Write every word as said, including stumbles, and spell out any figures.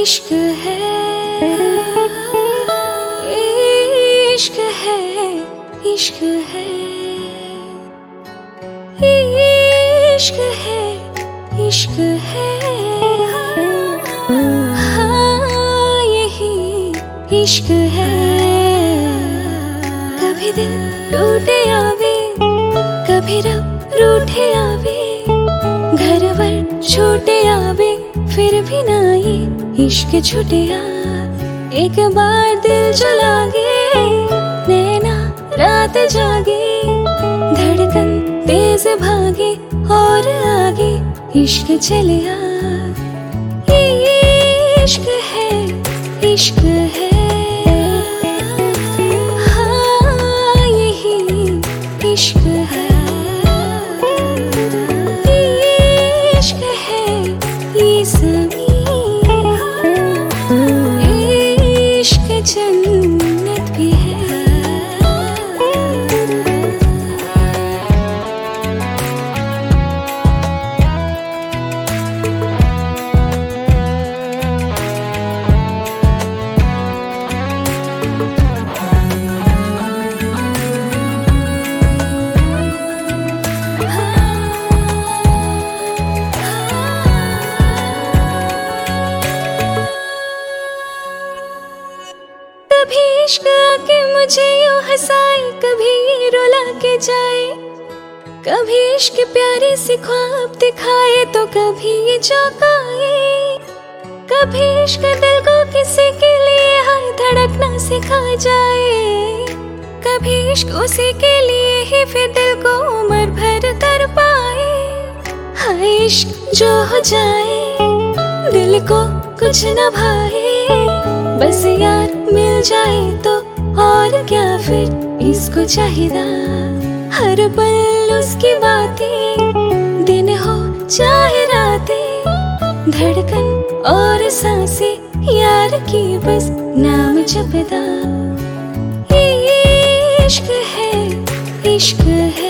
इश्क है, इश्क है, इश्क है, इश्क है, इश्क है, हाँ यही इश्क है। कभी दिल टूटे आवे, कभी रब रूठे आवे, घर वर छोटे आवे, फिर भी ना ये इश्क छुटिया। एक बार दिल जो लागे, नैना रात जागे, धड़कन तेज भागे और आगे इश्क चलिया। ये इश्क है, इश्क है, हाँ यही इश्क है। ये इश्क है, ये सभी इश्क जन्नत भी है। कभी इश्क आके मुझे यूं हंसाए, कभी ये रुला के जाए, कभी इश्क प्यारी सी ख्वाब दिखाए तो कभी ये चौंकाए। कभी इश्क दिल को किसी के लिए हाय धड़कना सिखा जाए, कभी इश्क उसी के लिए ही फिर दिल को उम्र भर तर पाए। हाय इश्क जो हो जाए, दिल को कुछ न भाए, बस यार मिल जाए तो और क्या फिर इसको चाहिए। हर पल उसकी बातें, दिन हो चाहे रातें, धड़कन और सांसें यार की बस नाम जपदा। ये इश्क है, इश्क है।